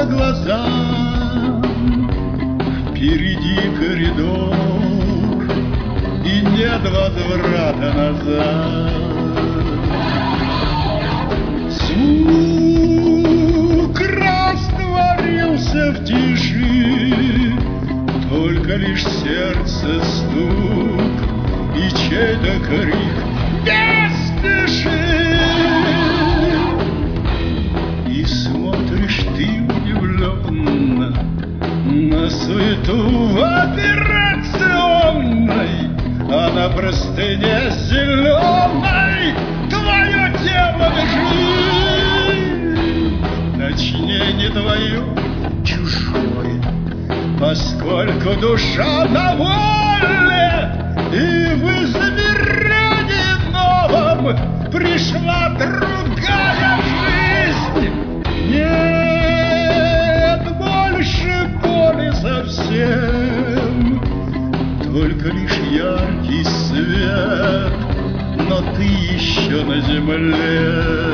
по глазам. Впереди коридор, и нет возврата назад. Звук растворился в тиши, только лишь сердце стук и чей-то крик: не спеши! И смотришь ты удивленно на суету в операционной, а на простыне зеленой твое тело лежит. Точнее, не твое, чужое, поскольку душа на воле, и в измерении новом пришла другая жизнь. Нет больше боли совсем, только лишь яркий свет, но ты еще на земле.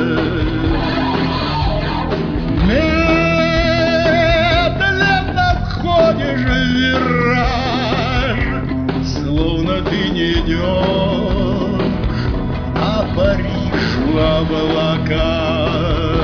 Медленно входишь в вираж, словно ты не идешь, а Париж в облаках.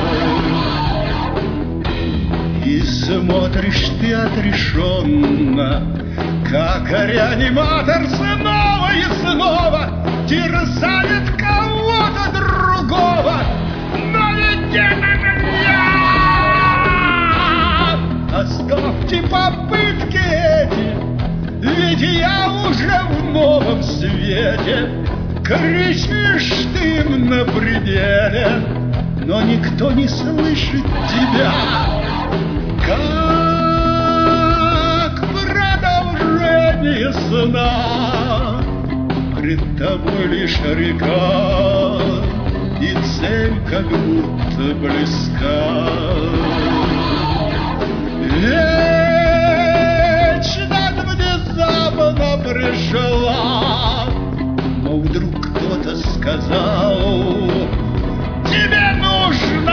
И смотришь ты отрешенно, как реаниматор снова и снова терзает кого-то другого. Но ведь это я! Оставьте попытки эти, ведь я уже в новом свете. Кричишь ты им на пределе, но никто не слышит тебя. Как продолжение сна, пред тобой лишь река, и цель как будто близка. Вечность внезапно пришла, но вдруг кто-то сказал: тебе нужно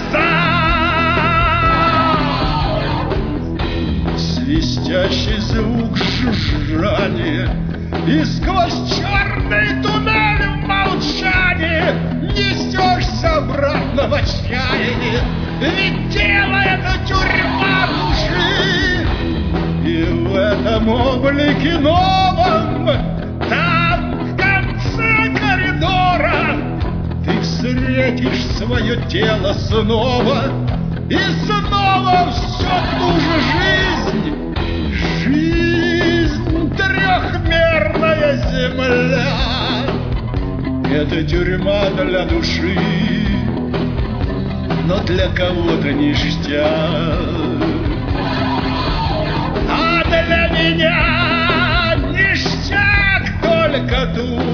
назад. Свистящий звук жужжания, и сквозь черный туннель в молчании несешься обратно в отчаянии. Ведь тело — это тюрьма души, и в этом облике новом, там, в конце коридора, ты встретишь свое тело снова, и снова все ту же жизнь. Жизнь — трехмерная земля, это тюрьма для души, но для кого-то ништяк. А для меня ништяк только тут,